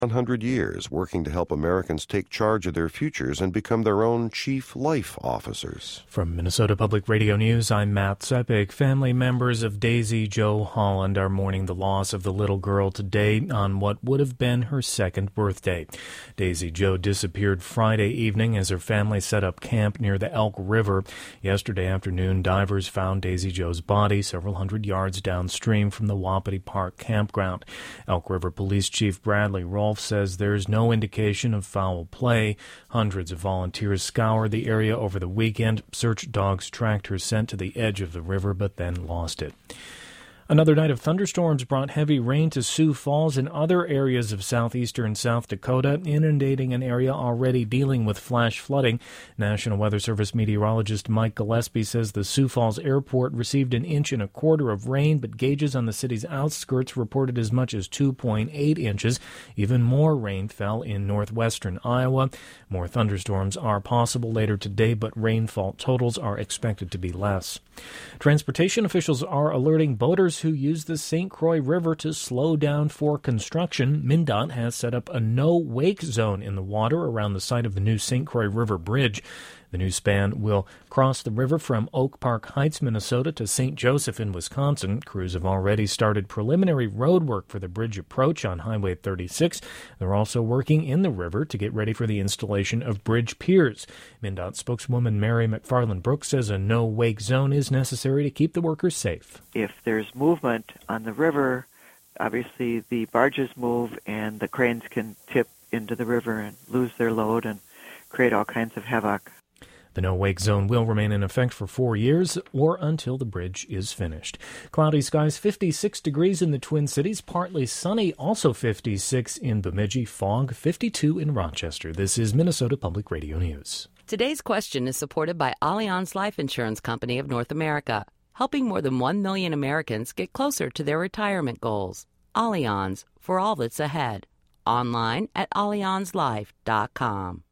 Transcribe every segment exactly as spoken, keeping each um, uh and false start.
one hundred years working to help Americans take charge of their futures and become their own chief life officers. From Minnesota Public Radio News, I'm Matt Sepik. Family members of Daisy Jo Holland are mourning the loss of the little girl today on what would have been her second birthday. Daisy Jo disappeared Friday evening as her family set up camp near the Elk River. Yesterday afternoon, divers found Daisy Jo's body several hundred yards downstream from the Wapiti Park campground. Elk River Police Chief Bradley Rolfe says there's no indication of foul play. Hundreds of volunteers scoured the area over the weekend. Search dogs tracked her scent to the edge of the river, but then lost it. Another night of thunderstorms brought heavy rain to Sioux Falls and other areas of southeastern South Dakota, inundating an area already dealing with flash flooding. National Weather Service meteorologist Mike Gillespie says the Sioux Falls airport received an inch and a quarter of rain, but gauges on the city's outskirts reported as much as two point eight inches. Even more rain fell in northwestern Iowa. More thunderstorms are possible later today, but rainfall totals are expected to be less. Transportation officials are alerting boaters who use the Saint Croix River to slow down for construction. MnDOT has set up a no-wake zone in the water around the site of the new Saint Croix River Bridge. The new span will cross the river from Oak Park Heights, Minnesota to Saint Joseph in Wisconsin. Crews have already started preliminary road work for the bridge approach on Highway thirty-six. They're also working in the river to get ready for the installation of bridge piers. MnDOT spokeswoman Mary McFarland Brooks says a no-wake zone is necessary to keep the workers safe. If there's movement on the river, obviously the barges move and the cranes can tip into the river and lose their load and create all kinds of havoc. The no-wake zone will remain in effect for four years or until the bridge is finished. Cloudy skies, fifty-six degrees in the Twin Cities, partly sunny, also fifty-six in Bemidji, fog, fifty-two in Rochester. This is Minnesota Public Radio News. Today's question is supported by Allianz Life Insurance Company of North America, helping more than one million Americans get closer to their retirement goals. Allianz, for all that's ahead. Online at allianz life dot com.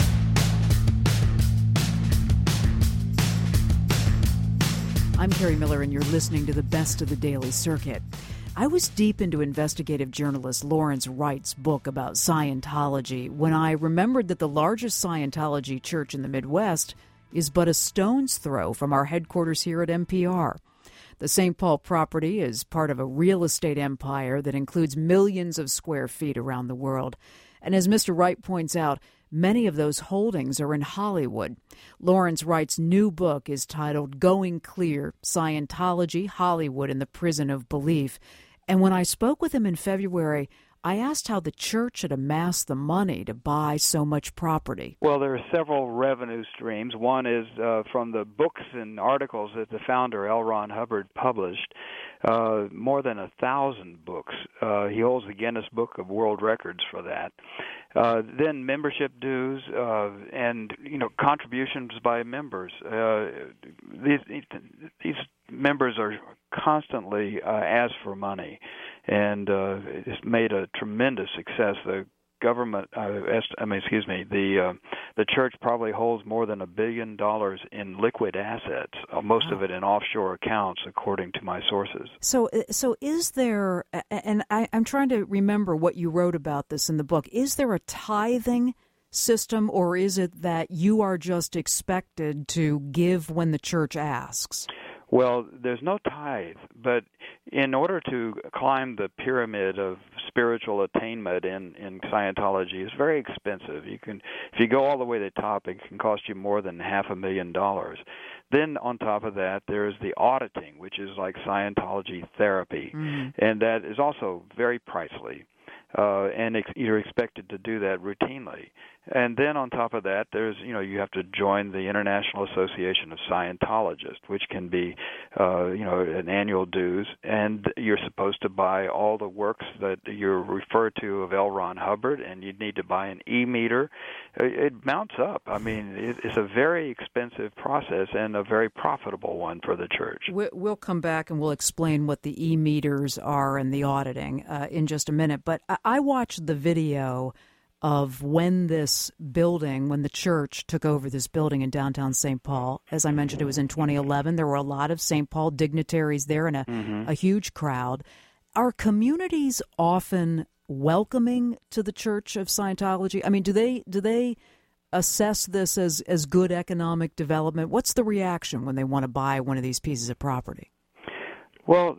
I'm Carrie Miller, and you're listening to the best of the Daily Circuit. I was deep into investigative journalist Lawrence Wright's book about Scientology when I remembered that the largest Scientology church in the Midwest is but a stone's throw from our headquarters here at N P R. The Saint Paul property is part of a real estate empire that includes millions of square feet around the world. And as Mister Wright points out, many of those holdings are in Hollywood. Lawrence Wright's new book is titled Going Clear, Scientology, Hollywood, and the Prison of Belief. And when I spoke with him in February, I asked how the church had amassed the money to buy so much property. Well, there are several revenue streams. One is uh, from the books and articles that the founder, L. Ron Hubbard, published. Uh, more than a thousand books. Uh, he holds the Guinness Book of World Records for that. Uh, then membership dues uh, and you know contributions by members. Uh, these these members are constantly uh, asked for money, and uh, it's made a tremendous success. The government, uh, est- I mean, excuse me, the uh, the church probably holds more than a billion dollars in liquid assets, uh, most wow. of it in offshore accounts, according to my sources. So, so is there, and I, I'm trying to remember what you wrote about this in the book, is there a tithing system, or is it that you are just expected to give when the church asks? Well, there's no tithe, but in order to climb the pyramid of spiritual attainment in, in Scientology, it's very expensive. You can, if you go all the way to the top, it can cost you more than half a million dollars. Then on top of that, there's the auditing, which is like Scientology therapy, mm-hmm. and that is also very pricey. Uh, and ex- you're expected to do that routinely. And then on top of that, there's, you know, you have to join the International Association of Scientologists, which can be, uh, you know, an annual dues. And you're supposed to buy all the works that you refer to of L. Ron Hubbard, and you need to buy an e-meter. It, it mounts up. I mean, it, it's a very expensive process and a very profitable one for the church. We'll come back and we'll explain what the e-meters are and the auditing uh, in just a minute. But I watched the video of when this building, when the church took over this building in downtown Saint Paul. As I mentioned, it was in twenty eleven. There were a lot of Saint Paul dignitaries there and a, mm-hmm. a huge crowd. Are communities often welcoming to the Church of Scientology? I mean, do they do they assess this as, as good economic development? What's the reaction when they want to buy one of these pieces of property? Well,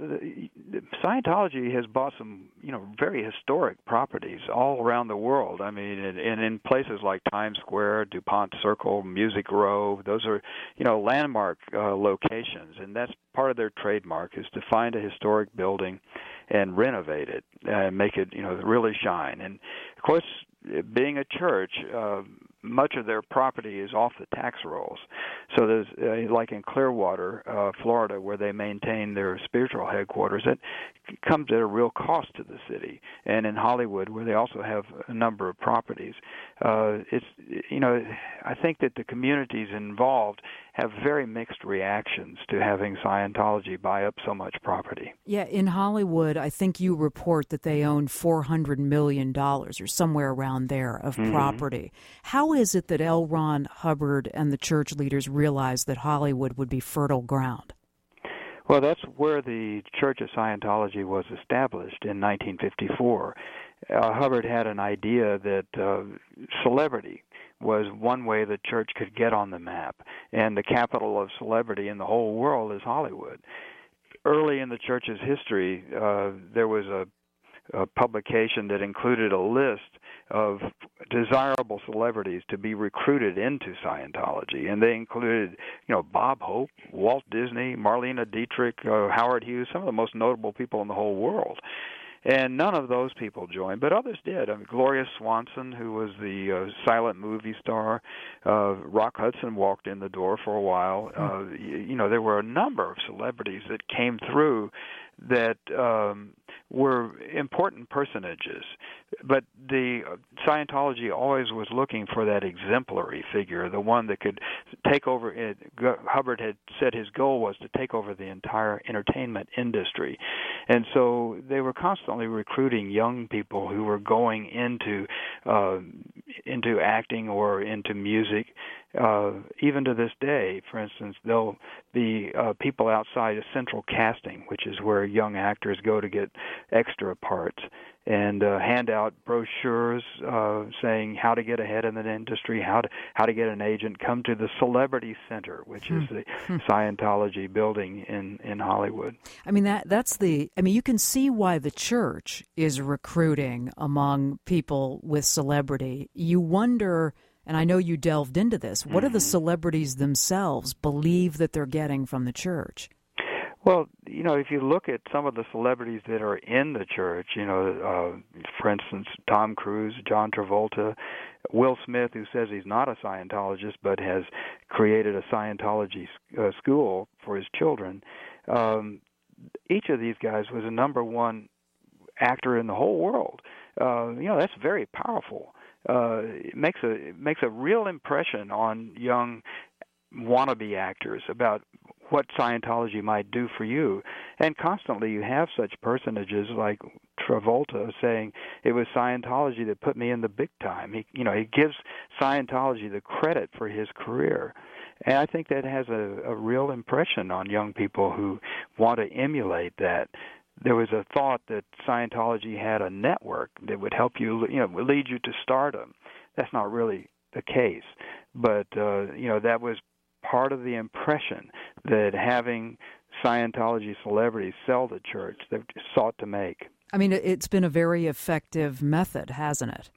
Scientology has bought some, you know, very historic properties all around the world. I mean, and in places like Times Square, DuPont Circle, Music Row, those are, you know, landmark uh, locations, and that's part of their trademark is to find a historic building and renovate it and make it, you know, really shine. And of course, being a church, uh, much of their property is off the tax rolls. So there's, uh, like in Clearwater, uh, Florida, where they maintain their spiritual headquarters, it comes at a real cost to the city. And in Hollywood, where they also have a number of properties, uh, it's, you know, I think that the communities involved have very mixed reactions to having Scientology buy up so much property. Yeah, in Hollywood, I think you report that they own four hundred million dollars or somewhere around there of mm-hmm. property. How is it that L. Ron Hubbard and the church leaders realized that Hollywood would be fertile ground? Well, that's where the Church of Scientology was established in nineteen fifty-four. Uh, Hubbard had an idea that uh, celebrity was one way the church could get on the map, and the capital of celebrity in the whole world is Hollywood. Early in the church's history, uh, there was a, a publication that included a list of desirable celebrities to be recruited into Scientology, and they included, you know, Bob Hope, Walt Disney, Marlene Dietrich, uh, Howard Hughes, some of the most notable people in the whole world. And none of those people joined, but others did. I mean, Gloria Swanson, who was the uh, silent movie star, uh, Rock Hudson walked in the door for a while. Uh, you, you know, there were a number of celebrities that came through that um, were important personages. But the uh, Scientology always was looking for that exemplary figure, the one that could take over. It, Hubbard had said his goal was to take over the entire entertainment industry. And so they were constantly recruiting young people who were going into uh, into acting or into music. Uh, even to this day, for instance, there'll be uh, people outside of central casting, which is where young actors go to get extra parts, and uh, hand out brochures uh, saying how to get ahead in the industry, how to how to get an agent. Come to the Celebrity Center, which is the Scientology building in, in Hollywood. I mean, that that's the. I mean, you can see why the church is recruiting among people with celebrity. You wonder. And I know you delved into this. What do the celebrities themselves believe that they're getting from the church? Well, you know, if you look at some of the celebrities that are in the church, you know, uh, for instance, Tom Cruise, John Travolta, Will Smith, who says he's not a Scientologist but has created a Scientology uh, school for his children, um, each of these guys was a number one actor in the whole world. Uh, you know, that's very powerful. Uh, it makes a it makes a real impression on young wannabe actors about what Scientology might do for you. And constantly you have such personages like Travolta saying it was Scientology that put me in the big time. He, you know, he gives Scientology the credit for his career. And I think that has a, a real impression on young people who want to emulate that. There was a thought that Scientology had a network that would help you, you know, lead you to stardom. That's not really the case. But, uh, you know, that was part of the impression that having Scientology celebrities sell the church, they've sought to make. I mean, it's been a very effective method, hasn't it?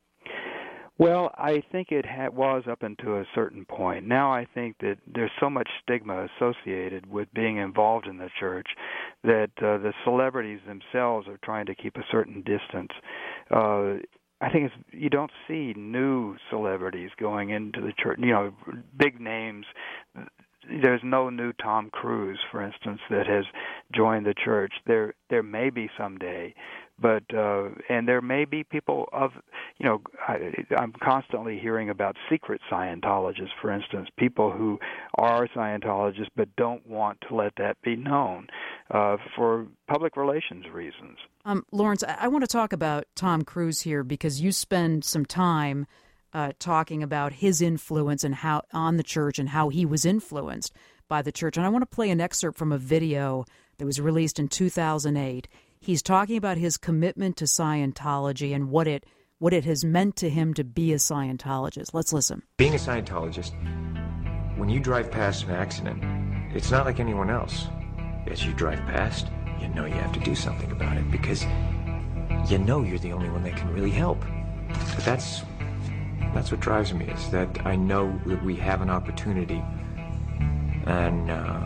Well, I think it ha- was up until a certain point. Now I think that there's so much stigma associated with being involved in the church that uh, the celebrities themselves are trying to keep a certain distance. Uh, I think it's, you don't see new celebrities going into the church, you know, big names. There's no new Tom Cruise, for instance, that has joined the church. There there may be someday, but uh, and there may be people of, you know, I, I'm constantly hearing about secret Scientologists, for instance, people who are Scientologists but don't want to let that be known uh, for public relations reasons. Um, Lawrence, I, I want to talk about Tom Cruise here because you spend some time Uh, talking about his influence and how on the church and how he was influenced by the church. And I want to play an excerpt from a video that was released in two thousand eight. He's talking about his commitment to Scientology and what it what it has meant to him to be a Scientologist. Let's listen. Being a Scientologist, when you drive past an accident, it's not like anyone else. As you drive past, you know you have to do something about it because you know you're the only one that can really help. But that's that's what drives me, is that I know that we have an opportunity and uh,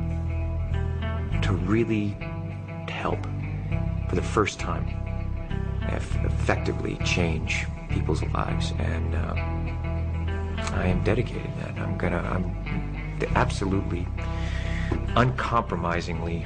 to really help for the first time, eff- effectively change people's lives, and uh, I am dedicated to that. I'm gonna, I'm absolutely, uncompromisingly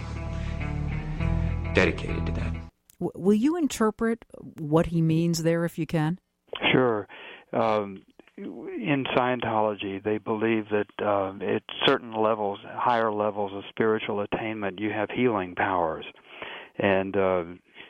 dedicated to that. W- will you interpret what he means there, if you can? Sure. Um, in Scientology, they believe that uh, at certain levels, higher levels of spiritual attainment, you have healing powers. And uh,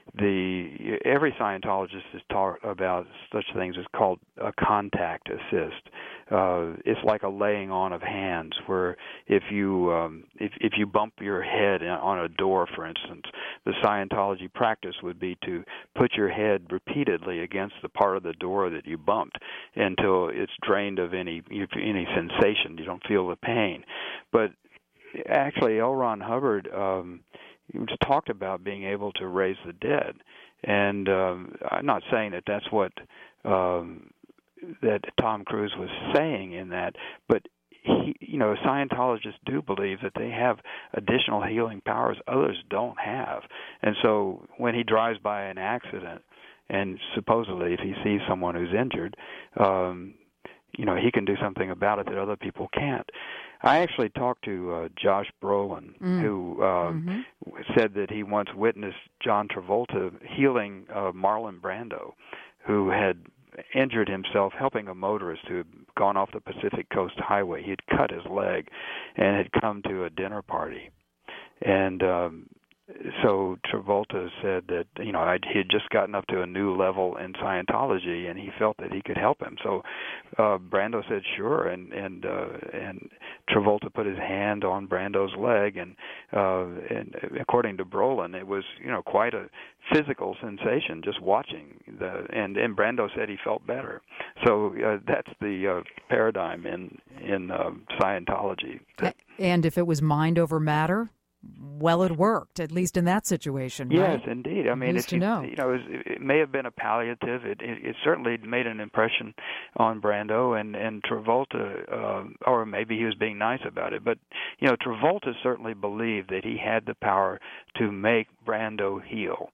the every Scientologist has talked about such things as called a contact assist. Uh, it's like a laying on of hands, where if you um, if if you bump your head on a door, for instance, the Scientology practice would be to put your head repeatedly against the part of the door that you bumped until it's drained of any any sensation. You don't feel the pain. But actually, L. Ron Hubbard Um, He just talked about being able to raise the dead, and um, I'm not saying that that's what um, that Tom Cruise was saying in that, but he, you know, Scientologists do believe that they have additional healing powers others don't have, and so when he drives by an accident, and supposedly if he sees someone who's injured, um, you know, he can do something about it that other people can't. I actually talked to uh, Josh Brolin, mm. who uh, mm-hmm. said that he once witnessed John Travolta healing uh, Marlon Brando, who had injured himself helping a motorist who had gone off the Pacific Coast Highway. He had cut his leg and had come to a dinner party. And um, so Travolta said that, you know, I'd, he had just gotten up to a new level in Scientology, and he felt that he could help him. So uh, Brando said sure, and and uh, and Travolta put his hand on Brando's leg, and uh, and according to Brolin, it was, you know, quite a physical sensation just watching the, and and Brando said he felt better. So uh, that's the uh, paradigm in in uh, Scientology. And if it was mind over matter, well, it worked, at least in that situation, right? Yes, indeed. I mean, Who's if to you, know? you know, it, was, it may have been a palliative. It, it, it certainly made an impression on Brando and and Travolta, uh, or maybe he was being nice about it. But you know, Travolta certainly believed that he had the power to make Brando heal.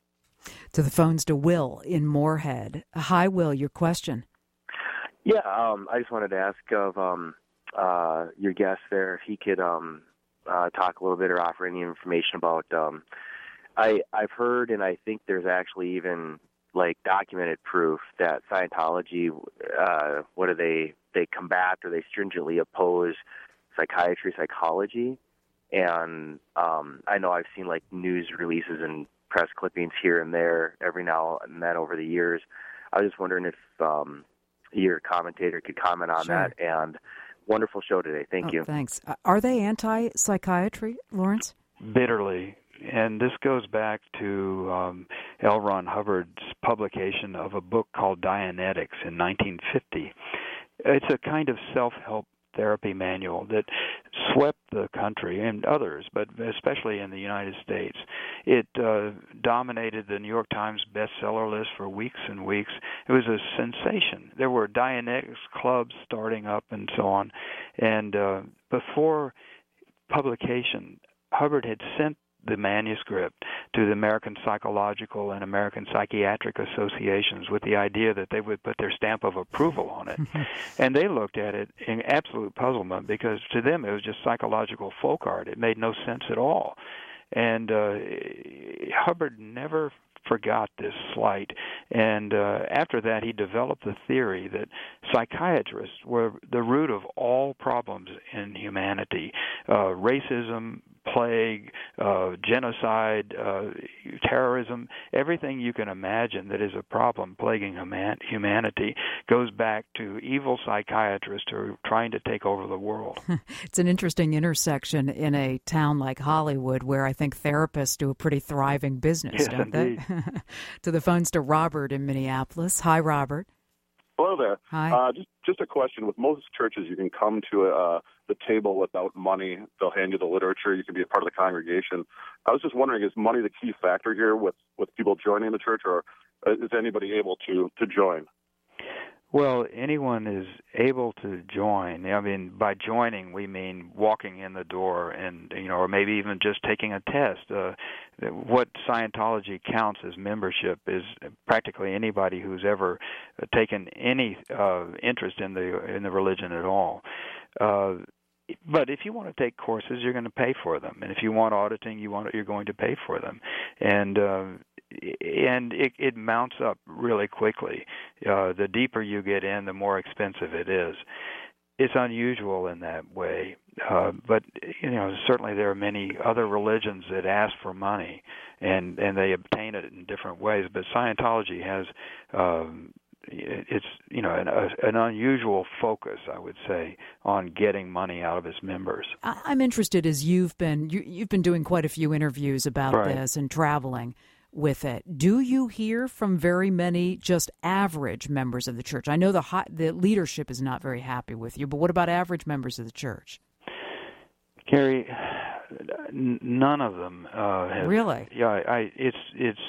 To the phones to Will in Moorhead. Hi, Will. Your question. Yeah, um, I just wanted to ask of um, uh, your guest there if he could. Um, Uh, talk a little bit or offer any information about um, I, I've heard, and I think there's actually even like documented proof that Scientology, uh, what do they, they combat or they stringently oppose psychiatry, psychology. And um, I know I've seen like news releases and press clippings here and there every now and then over the years. I was just wondering if um, your commentator could comment on Sure. that. And wonderful show today. Thank oh, you. Thanks. Uh, are they anti-psychiatry, Lawrence? Bitterly. And this goes back to um, L. Ron Hubbard's publication of a book called Dianetics in nineteen fifty. It's a kind of self-help therapy manual that swept the country and others, but especially in the United States. It uh, dominated the New York Times bestseller list for weeks and weeks. It was a sensation. There were Dianetics clubs starting up and so on. And uh, before publication, Hubbard had sent the manuscript to the American Psychological and American Psychiatric Associations with the idea that they would put their stamp of approval on it. And they looked at it in absolute puzzlement because to them it was just psychological folk art. It made no sense at all. And uh, Hubbard never forgot this slight. And uh, after that, he developed the theory that psychiatrists were the root of all problems in humanity, uh, racism, plague, uh, genocide, uh, terrorism, everything you can imagine that is a problem plaguing human- humanity goes back to evil psychiatrists who are trying to take over the world. It's an interesting intersection in a town like Hollywood where I think therapists do a pretty thriving business, yes, don't indeed. they? To the phones to Robert in Minneapolis. Hi, Robert. Hello there. Hi. Uh, just just a question. With most churches, you can come to uh, the table without money. They'll hand you the literature. You can be a part of the congregation. I was just wondering, is money the key factor here with, with people joining the church, or is anybody able to, to join? Well, anyone is able to join. I mean, by joining, we mean walking in the door, and you know, or maybe even just taking a test. Uh, what Scientology counts as membership is practically anybody who's ever taken any uh, interest in the in the religion at all. Uh, But if you want to take courses, you're going to pay for them, and if you want auditing, you want you're going to pay for them, and uh, and it, it mounts up really quickly. Uh, the deeper you get in, the more expensive it is. It's unusual in that way, uh, but you know certainly there are many other religions that ask for money, and and they obtain it in different ways. But Scientology has. Um, It's you know an, an unusual focus, I would say, on getting money out of its members. I'm interested, as you've been you, you've been doing quite a few interviews about right. this and traveling with it. Do you hear from very many just average members of the church? I know the high, the leadership is not very happy with you, but what about average members of the church? Carrie, none of them uh, have. Really? Yeah, I. It's it's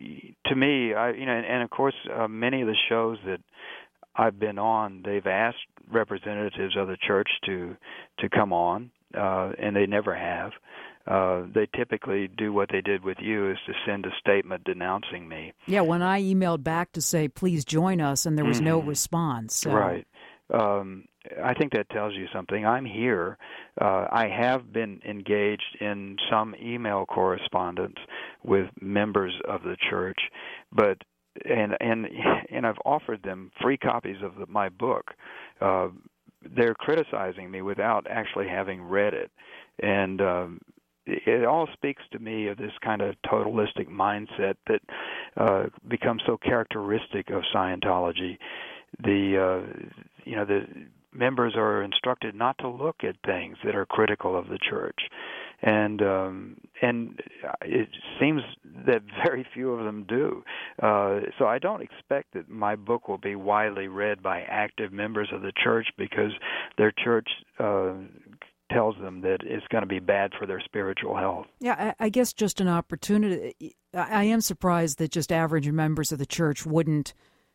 to me. I you know, and, and of course, uh, many of the shows that I've been on, they've asked representatives of the church to to come on, uh, and they never have. Uh, they typically do what they did with you, is to send a statement denouncing me. Yeah, when I emailed back to say, please join us, and there was mm-hmm. no response. So. Right. Um, I think that tells you something. I'm here. Uh, I have been engaged in some email correspondence with members of the church, but and and and I've offered them free copies of the, my book. Uh, they're criticizing me without actually having read it, and um, it all speaks to me of this kind of totalistic mindset that uh, becomes so characteristic of Scientology. The uh, you know the members are instructed not to look at things that are critical of the church, and um, and it seems that very few of them do. Uh, so I don't expect that my book will be widely read by active members of the church because their church uh, tells them that it's going to be bad for their spiritual health. Yeah, I, I guess just an opportunity. I, I am surprised that just average members of the church wouldn't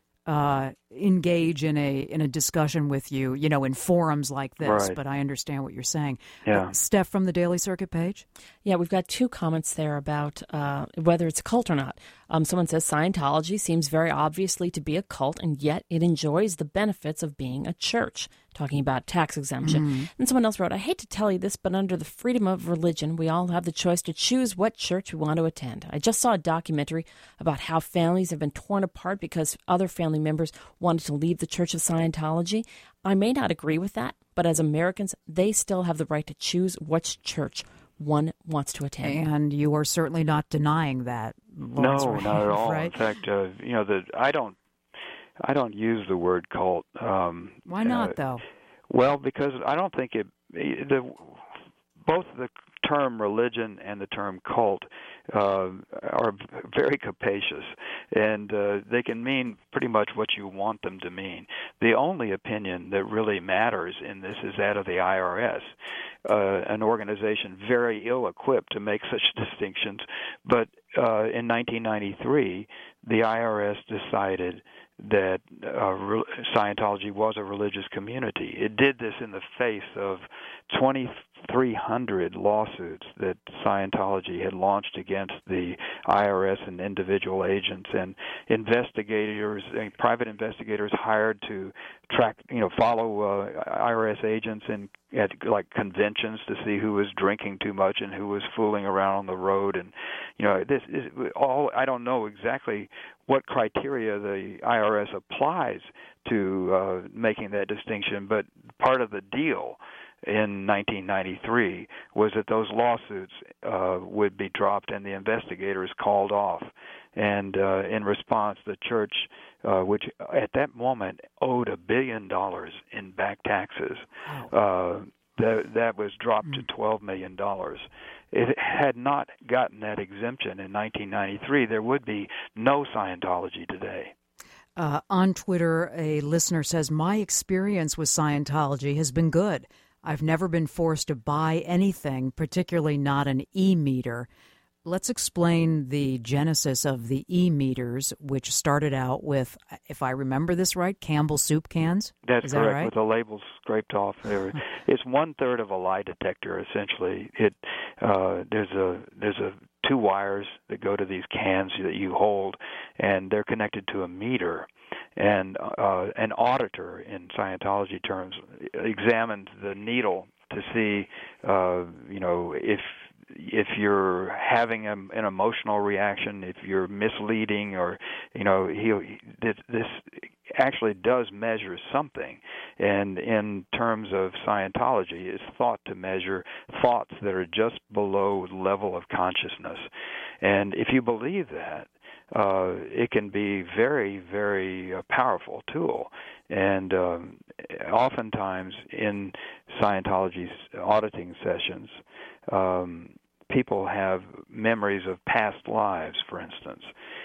Uh, engage in a in a discussion with you, you know, in forums like this. Right. But I understand what you're saying. Yeah. Uh, Steph from the Daily Circuit page? Yeah, we've got two comments there about uh, whether it's a cult or not. Um, someone says Scientology seems very obviously to be a cult, and yet it enjoys the benefits of being a church, talking about tax exemption. Mm-hmm. And someone else wrote, I hate to tell you this, but under the freedom of religion, we all have the choice to choose what church we want to attend. I just saw a documentary about how families have been torn apart because other family members wanted to leave the Church of Scientology. I may not agree with that, but as Americans, they still have the right to choose which church one wants to attend. And you are certainly not denying that, Lawrence, No, right? not at all. Right? In fact, uh, you know, the I don't, I don't use the word cult. Um, Why not, uh, though? Well, because I don't think it. The both the term religion and the term cult uh, are very capacious, and uh, they can mean pretty much what you want them to mean. The only opinion that really matters in this is that of the I R S, uh, an organization very ill-equipped to make such distinctions. But uh, in nineteen ninety-three, the I R S decided that uh, re- Scientology was a religious community. It did this in the face of twenty-three hundred lawsuits that Scientology had launched against the I R S and individual agents, and investigators, and private investigators hired to track, you know, follow uh, I R S agents in at like conventions to see who was drinking too much and who was fooling around on the road, and you know, this is all. I don't know exactly what criteria the I R S applies to uh, making that distinction, but part of the deal in nineteen ninety-three was that those lawsuits uh, would be dropped and the investigators called off. And uh, in response, the church, uh, which at that moment owed a billion dollars in back taxes, uh, that, that was dropped to twelve million dollars. If it had not gotten that exemption in nineteen ninety-three, there would be no Scientology today. Uh, on Twitter, a listener says, my experience with Scientology has been good. I've never been forced to buy anything, particularly not an e-meter. Let's explain the genesis of the e-meters, which started out with, if I remember this right, Campbell soup cans? That's Is correct, that right? with the labels scraped off there. It's one-third of a lie detector, essentially. It uh, There's a there's a two wires that go to these cans that you hold, and they're connected to a meter. And uh, an auditor, in Scientology terms, examines the needle to see, uh, you know, if if you're having a, an emotional reaction, if you're misleading, or, you know, he, this, this actually does measure something. And in terms of Scientology, it's thought to measure thoughts that are just below level of consciousness. And if you believe that, uh, it can be very, very uh, powerful tool. And um, oftentimes in Scientology's auditing sessions, um, people have memories of past lives, for instance,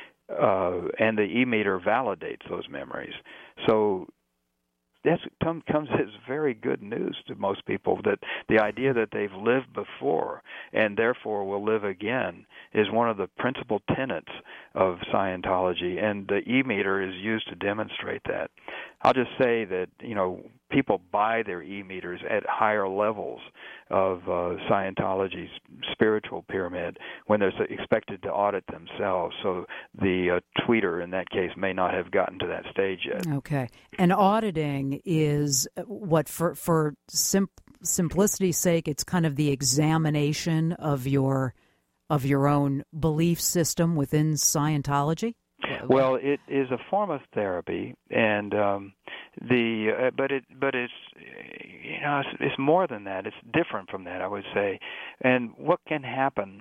uh, and the e-meter validates those memories. So that comes as very good news to most people, that the idea that they've lived before and therefore will live again is one of the principal tenets of Scientology, and the e-meter is used to demonstrate that. I'll just say that, you know, people buy their e-meters at higher levels of uh, Scientology's spiritual pyramid when they're expected to audit themselves. So the uh, tweeter in that case may not have gotten to that stage yet. Okay. And auditing is what, for, for sim- simplicity's sake, it's kind of the examination of your of your own belief system within Scientology? Well, it is a form of therapy, and um, the uh, but it but it's you know it's, it's more than that. It's different from that, I would say. And what can happen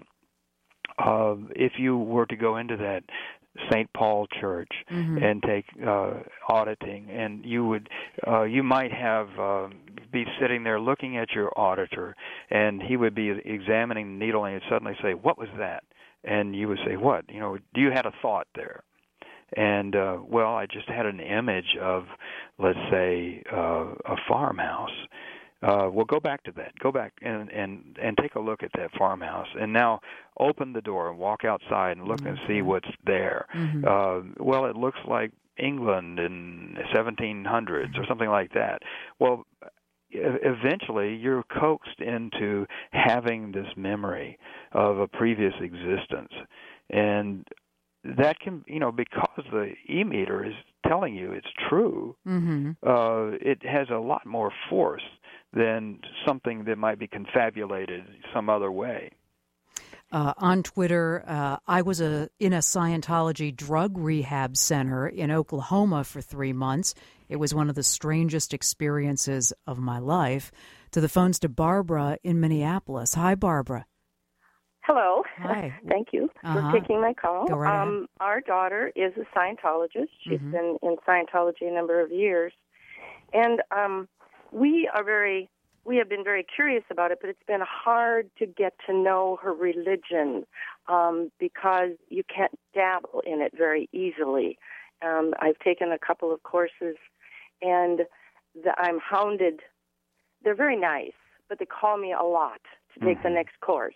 uh, if you were to go into that Saint Paul Church mm-hmm. and take uh, auditing, and you would uh, you might have uh, be sitting there looking at your auditor, and he would be examining the needle, and he'd suddenly say, "What was that?" And you would say, "What? You know, do you had a thought there?" And, uh, well, I just had an image of, let's say, uh, a farmhouse. Uh, well, go back to that. Go back and, and, and take a look at that farmhouse. And now open the door and walk outside and look mm-hmm. and see what's there. Mm-hmm. Uh, well, it looks like England in the seventeen hundreds or something like that. Well, eventually you're coaxed into having this memory of a previous existence. And that can, you know, because the e-meter is telling you it's true, mm-hmm. uh, it has a lot more force than something that might be confabulated some other way. Uh, on Twitter, uh, I was a, in a Scientology drug rehab center in Oklahoma for three months. It was one of the strangest experiences of my life. To the phones to Barbara in Minneapolis. Hi, Barbara. Hello. Hi. Thank you uh-huh. for taking my call. Go right um, ahead. Our daughter is a Scientologist. She's mm-hmm. been in Scientology a number of years. And um, we are very, we have been very curious about it, but it's been hard to get to know her religion um, because you can't dabble in it very easily. Um, I've taken a couple of courses, and the, I'm hounded. They're very nice, but they call me a lot to take mm-hmm. the next course.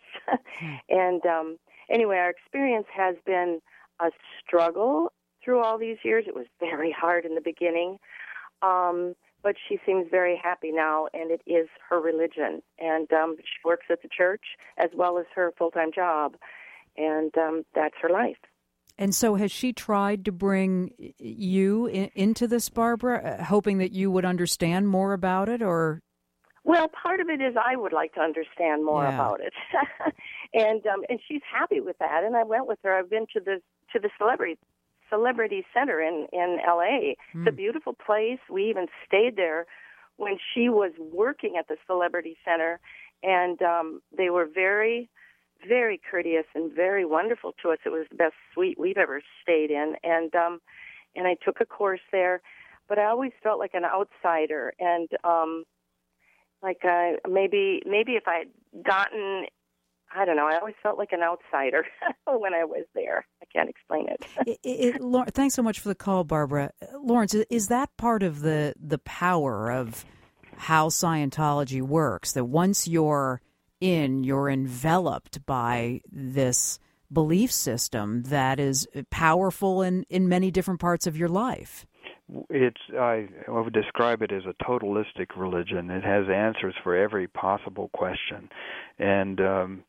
and um, anyway, our experience has been a struggle through all these years. It was very hard in the beginning, um, but she seems very happy now, and it is her religion. And um, she works at the church as well as her full-time job, and um, that's her life. And so has she tried to bring you in, into this, Barbara, uh, hoping that you would understand more about it, or... Well, part of it is I would like to understand more yeah. about it, and um, and she's happy with that. And I went with her. I've been to the to the celebrity celebrity center in in L A. Mm. It's a beautiful place. We even stayed there when she was working at the Celebrity Center, and um, they were very, very courteous and very wonderful to us. It was the best suite we've ever stayed in, and um, and I took a course there, but I always felt like an outsider, and um, like uh, maybe maybe if I had gotten, I don't know, I always felt like an outsider when I was there. I can't explain it. it, it, it thanks so much for the call, Barbara. Lawrence, is that part of the the power of how Scientology works, that once you're in, you're enveloped by this belief system that is powerful in, in many different parts of your life? It's I, I would describe it as a totalistic religion. It has answers for every possible question. And um,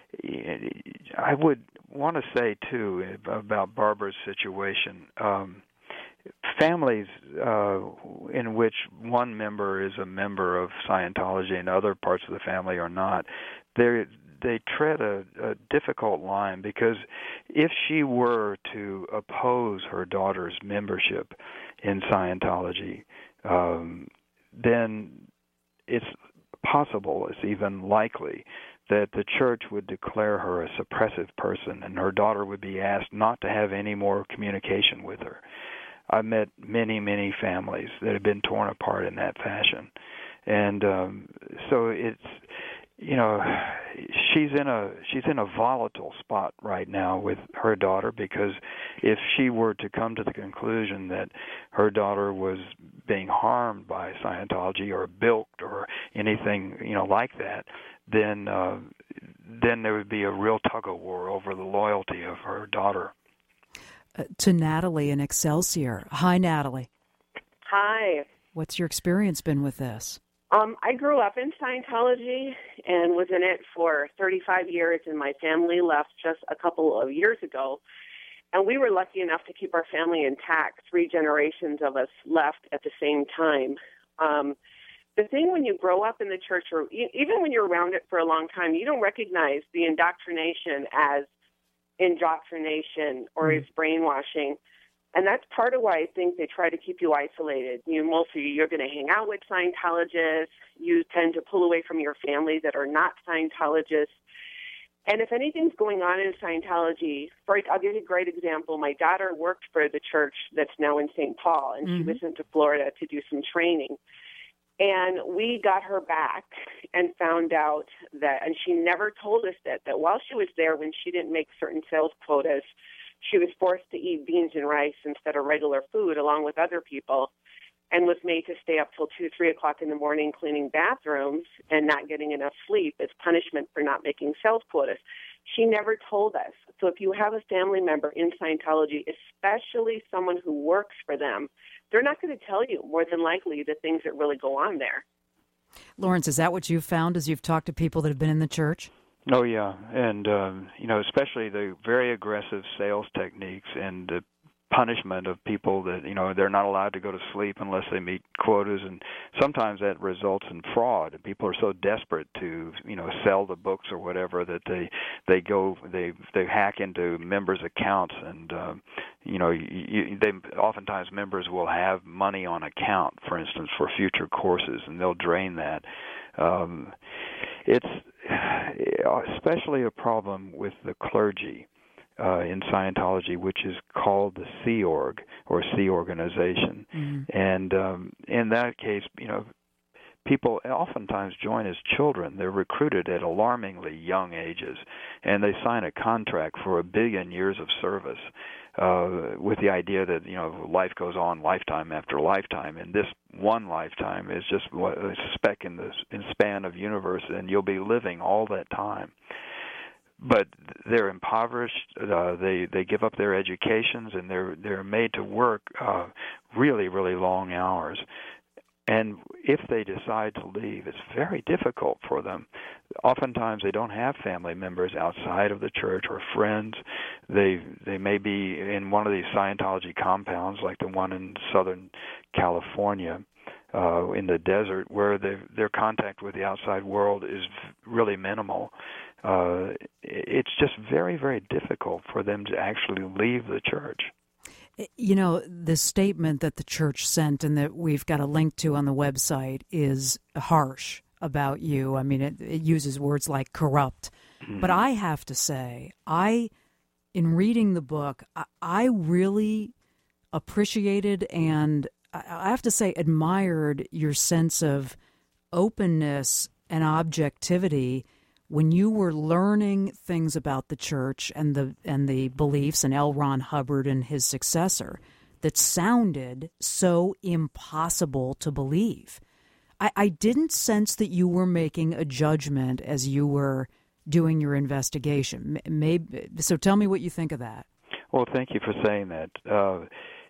I would want to say, too, about Barbara's situation, um, families uh, in which one member is a member of Scientology and other parts of the family are not, they they tread a, a difficult line, because if she were to oppose her daughter's membership in Scientology, um, then it's possible, it's even likely, that the church would declare her a suppressive person, and her daughter would be asked not to have any more communication with her. I've met many, many families that have been torn apart in that fashion. And um, so it's, you know, she's in a she's in a volatile spot right now with her daughter, because if she were to come to the conclusion that her daughter was being harmed by Scientology or bilked or anything, you know, like that, then uh, then there would be a real tug-of-war over the loyalty of her daughter. Uh, to Natalie in Excelsior. Hi, Natalie. Hi. What's your experience been with this? Um, I grew up in Scientology and was in it for thirty-five years, and my family left just a couple of years ago. And we were lucky enough to keep our family intact. Three generations of us left at the same time. Um, the thing when you grow up in the church, or even when you're around it for a long time, you don't recognize the indoctrination as indoctrination or as brainwashing. And that's part of why I think they try to keep you isolated. You know, most of you, you're going to hang out with Scientologists. You tend to pull away from your family that are not Scientologists. And if anything's going on in Scientology, for, I'll give you a great example. My daughter worked for the church that's now in Saint Paul, and mm-hmm. she was sent to Florida to do some training. And we got her back and found out that, and she never told us that, that while she was there, when she didn't make certain sales quotas, she was forced to eat beans and rice instead of regular food along with other people, and was made to stay up till two, three o'clock in the morning cleaning bathrooms and not getting enough sleep as punishment for not making sales quotas. She never told us. So if you have a family member in Scientology, especially someone who works for them, they're not going to tell you, more than likely, the things that really go on there. Lawrence, is that what you've found as you've talked to people that have been in the church? Oh, yeah. And, um, you know, especially the very aggressive sales techniques and the punishment of people that, you know, they're not allowed to go to sleep unless they meet quotas. And sometimes that results in fraud. And people are so desperate to, you know, sell the books or whatever that they they go, they they hack into members' accounts. And, um, you know, you, they oftentimes members will have money on account, for instance, for future courses, and they'll drain that. Um, it's especially a problem with the clergy uh, in Scientology, which is called the Sea Org, or Sea Organization. Mm-hmm. And um, in that case, you know, people oftentimes join as children. They're recruited at alarmingly young ages, and they sign a contract for a billion years of service uh, with the idea that, you know, life goes on lifetime after lifetime, and this one lifetime is just a speck in the in span of universe, and you'll be living all that time. But they're impoverished. Uh, they they give up their educations, and they're they're made to work uh, really really long hours. And if they decide to leave, it's very difficult for them. Oftentimes, they don't have family members outside of the church or friends. They they may be in one of these Scientology compounds, like the one in Southern California, uh, in the desert, where their contact with the outside world is really minimal. Uh, it's just very, very difficult for them to actually leave the church. You know, the statement that the church sent and that we've got a link to on the website is harsh about you. I mean, it, it uses words like corrupt. Mm-hmm. But I have to say, I, in reading the book, I, I really appreciated and I have to say admired your sense of openness and objectivity when you were learning things about the church and the and the beliefs and L. Ron Hubbard and his successor that sounded so impossible to believe. I, I didn't sense that you were making a judgment as you were doing your investigation. Maybe, so tell me what you think of that. Well, thank you for saying that. Uh,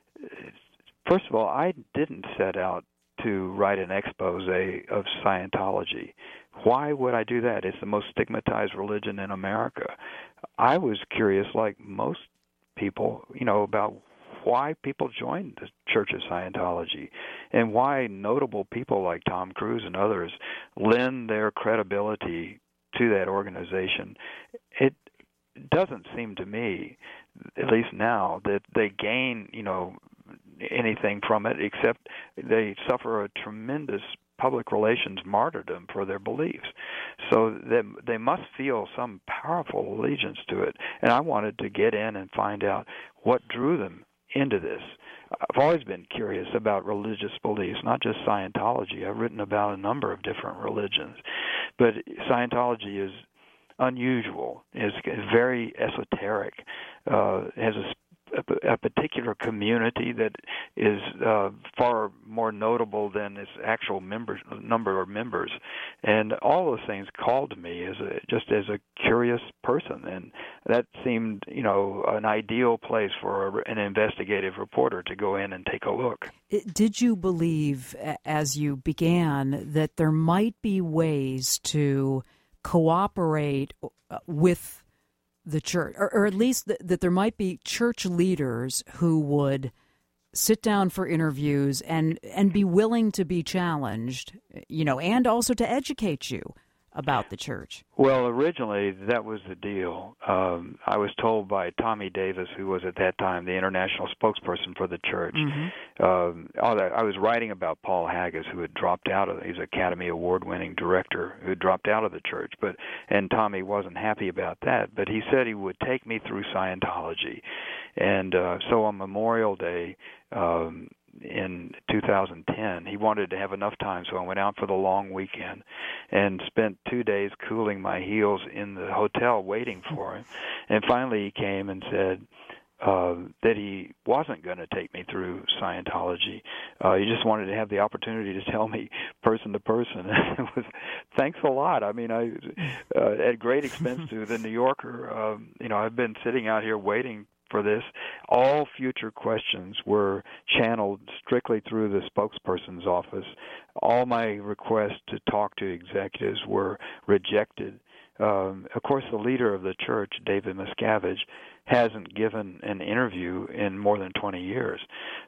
first of all, I didn't set out to write an expose of Scientology. Why would I do that? It's the most stigmatized religion in America. I was curious, like most people, you know, about why people joined the Church of Scientology and why notable people like Tom Cruise and others lend their credibility to that organization. It doesn't seem to me, at least now, that they gain, you know, anything from it except they suffer a tremendous public relations martyrdom for their beliefs. So they, they must feel some powerful allegiance to it. And I wanted to get in and find out what drew them into this. I've always been curious about religious beliefs, not just Scientology. I've written about a number of different religions. But Scientology is unusual, is very esoteric, uh, has a a particular community that is uh, far more notable than its actual members, number of members, and all those things called to me as a, just as a curious person, and that seemed, you know, an ideal place for a, an investigative reporter to go in and take a look. Did you believe, as you began, that there might be ways to cooperate with the church, or, or at least th- that there might be church leaders who would sit down for interviews and, and be willing to be challenged, you know, and also to educate you about the church? Well, originally that was the deal. Um, I was told by Tommy Davis, who was at that time the international spokesperson for the church. Mm-hmm. Um, all that, I was writing about Paul Haggis, who had dropped out of. He's an Academy Award-winning director who had dropped out of the church, but and Tommy wasn't happy about that. But he said he would take me through Scientology, and uh, so on Memorial Day. Um, in two thousand ten, he wanted to have enough time, so I went out for the long weekend and spent two days cooling my heels in the hotel waiting for him. And finally he came and said uh, that he wasn't going to take me through Scientology. Uh, he just wanted to have the opportunity to tell me person to person. It was, thanks a lot. I mean, I uh, at great expense to the New Yorker. Um, you know, I've been sitting out here waiting for this. All future questions were channeled strictly through the spokesperson's office. All my requests to talk to executives were rejected. Um, of course, the leader of the church, David Miscavige, hasn't given an interview in more than twenty years.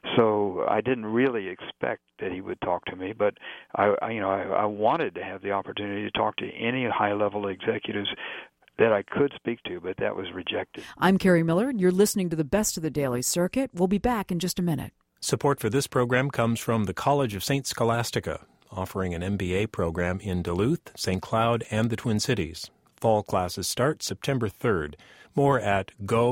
So I didn't really expect that he would talk to me, but I, I you know, I, I wanted to have the opportunity to talk to any high-level executives that I could speak to, but that was rejected. I'm Carrie Miller, and you're listening to the Best of the Daily Circuit. We'll be back in just a minute. Support for this program comes from the College of Saint Scholastica, offering an M B A program in Duluth, Saint Cloud, and the Twin Cities. Fall classes start September third. More at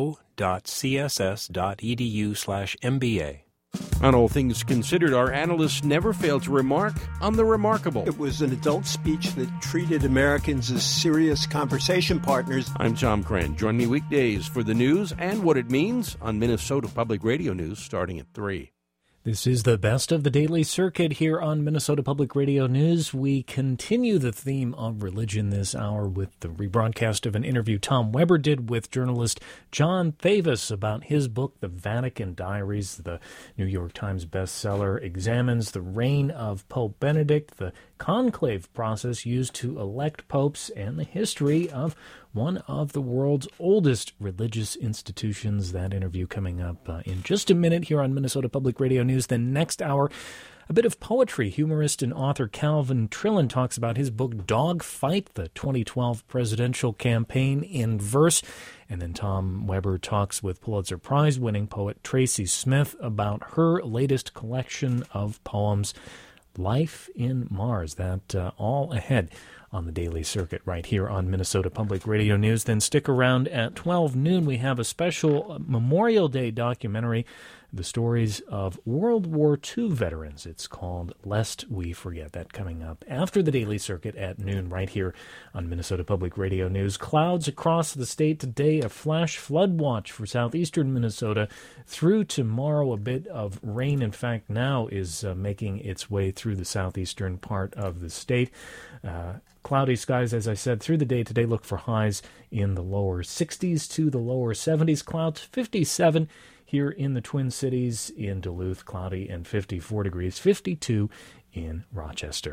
go.css.edu slash MBA. On All Things Considered, our analysts never fail to remark on the remarkable. It was an adult speech that treated Americans as serious conversation partners. I'm Tom Cran. Join me weekdays for the news and what it means on Minnesota Public Radio News starting at three. This is the Best of the Daily Circuit here on Minnesota Public Radio News. We continue the theme of religion this hour with the rebroadcast of an interview Tom Weber did with journalist John Thavis about his book, The Vatican Diaries. The New York Times bestseller examines the reign of Pope Benedict, the conclave process used to elect popes, and the history of one of the world's oldest religious institutions. That interview coming up uh, in just a minute here on Minnesota Public Radio News. Then next hour, A bit of poetry. Humorist and author Calvin Trillin talks about his book Dog Fight, the twenty twelve presidential campaign in verse. And then Tom Weber talks with Pulitzer Prize-winning poet Tracy Smith about her latest collection of poems, Life in Mars. That uh, all ahead on the Daily Circuit right here on Minnesota Public Radio News. Then stick around at twelve noon. We have a special Memorial Day documentary, the stories of World War Two veterans. It's called Lest We Forget. That coming up after the Daily Circuit at noon right here on Minnesota Public Radio News. Clouds across the state today, a flash flood watch for southeastern Minnesota through tomorrow. A bit of rain, in fact, now is uh, making its way through the southeastern part of the state. Uh, cloudy skies, as I said, through the day today. Look for highs in the lower sixties to the lower seventies. Clouds fifty-seven here in the Twin Cities. In Duluth, cloudy and fifty-four degrees, fifty-two in Rochester.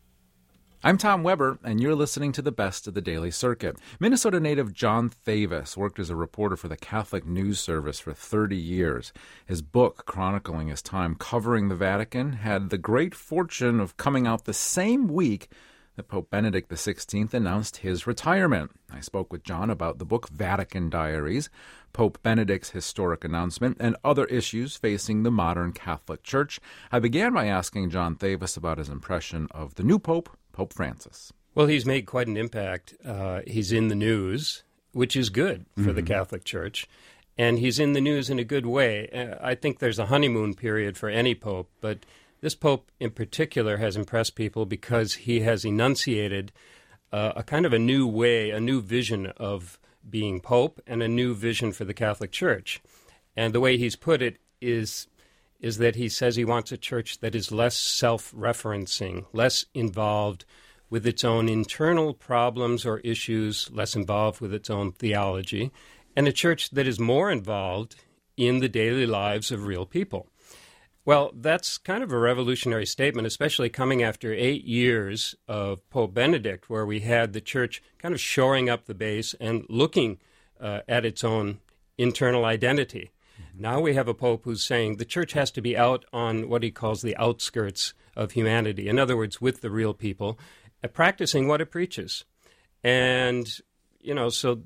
I'm Tom Weber, and you're listening to the best of the Daily Circuit. Minnesota native John Thavis worked as a reporter for the Catholic News Service for thirty years. His book, chronicling his time covering the Vatican, had the great fortune of coming out the same week that Pope Benedict the sixteenth announced his retirement. I spoke with John about the book Vatican Diaries, Pope Benedict's historic announcement, and other issues facing the modern Catholic Church. I began by asking John Thavis about his impression of the new Pope, Pope Francis. Well, he's made quite an impact. Uh, he's in the news, which is good for mm-hmm. the Catholic Church, and he's in the news in a good way. Uh, I think there's a honeymoon period for any pope, but this pope in particular has impressed people because he has enunciated uh, a kind of a new way, a new vision of being pope and a new vision for the Catholic Church. And the way he's put it is, is that he says he wants a church that is less self-referencing, less involved with its own internal problems or issues, less involved with its own theology, and a church that is more involved in the daily lives of real people. Well, that's kind of a revolutionary statement, especially coming after eight years of Pope Benedict, where we had the church kind of shoring up the base and looking uh, at its own internal identity. Mm-hmm. Now we have a pope who's saying the church has to be out on what he calls the outskirts of humanity. In other words, with the real people, uh, practicing what it preaches. And, you know, so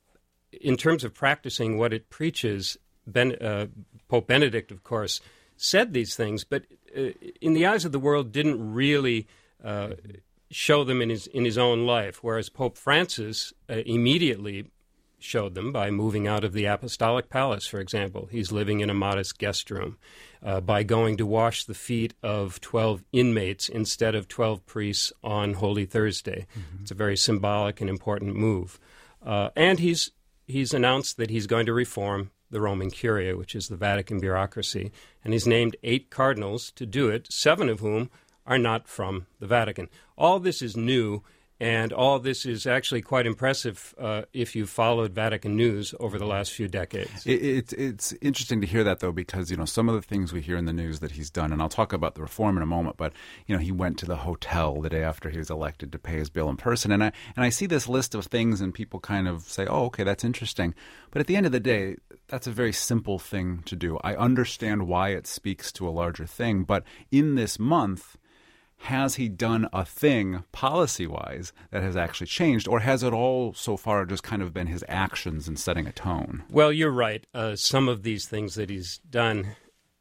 in terms of practicing what it preaches, ben, uh, Pope Benedict, of course, said these things, but uh, in the eyes of the world didn't really uh, show them in his in his own life, whereas Pope Francis uh, immediately showed them by moving out of the Apostolic Palace, for example. He's living in a modest guest room, uh, by going to wash the feet of twelve inmates instead of twelve priests on Holy Thursday. Mm-hmm. It's a very symbolic and important move. Uh, and he's he's announced that he's going to reform the Roman Curia, which is the Vatican bureaucracy, and he's named eight cardinals to do it, seven of whom are not from the Vatican. All this is new, and all this is actually quite impressive uh, if you've followed Vatican news over the last few decades. It, it, it's interesting to hear that, though, because, you know, some of the things we hear in the news that he's done, and I'll talk about the reform in a moment, but, you know, he went to the hotel the day after he was elected to pay his bill in person, and I, and I see this list of things, and people kind of say, oh, okay, that's interesting. But at the end of the day, that's a very simple thing to do. I understand why it speaks to a larger thing, but in this month, has he done a thing policy-wise that has actually changed, or has it all so far just kind of been his actions in setting a tone? Well, you're right. Uh, some of these things that he's done